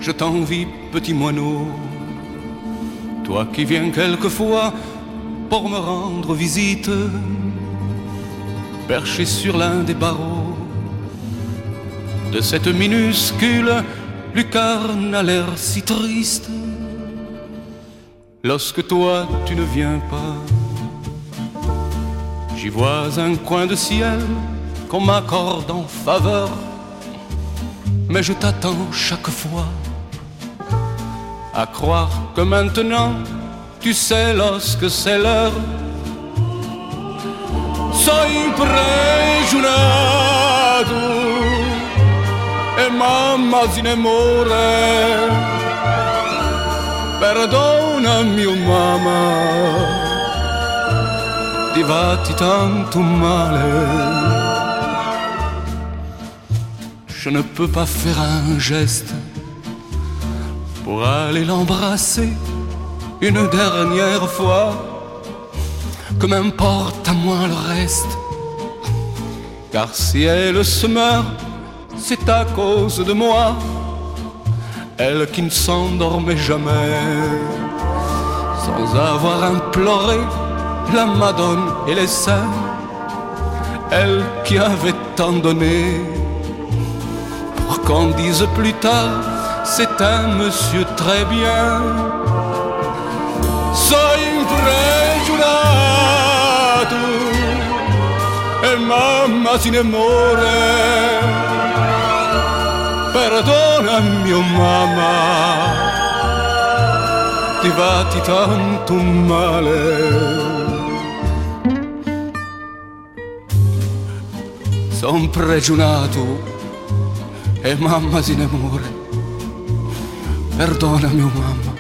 je t'envie, petit moineau. Toi qui viens quelquefois pour me rendre visite, perché sur l'un des barreaux de cette minuscule lucarne à l'air si triste. Lorsque toi tu ne viens pas, j'y vois un coin de ciel qu'on m'accorde en faveur, mais je t'attends chaque fois, à croire que maintenant tu sais lorsque c'est l'heure. Sempre giurato e mamma se ne muore. Perdonami, oh mamma, ti fatti tanto male. Je ne peux pas faire un geste pour aller l'embrasser une dernière fois. Que m'importe à moi le reste, car si elle se meurt, c'est à cause de moi. Elle qui ne s'endormait jamais, sans avoir imploré la Madone et les saints. Elle qui avait tant donné, pour qu'on dise plus tard, c'est un monsieur très bien. Sempre giurato e mamma se ne muore. Perdonami, oh mamma, ti fatti tanto male. Son pregiunato e mamma se ne muore. Perdonami, oh mamma,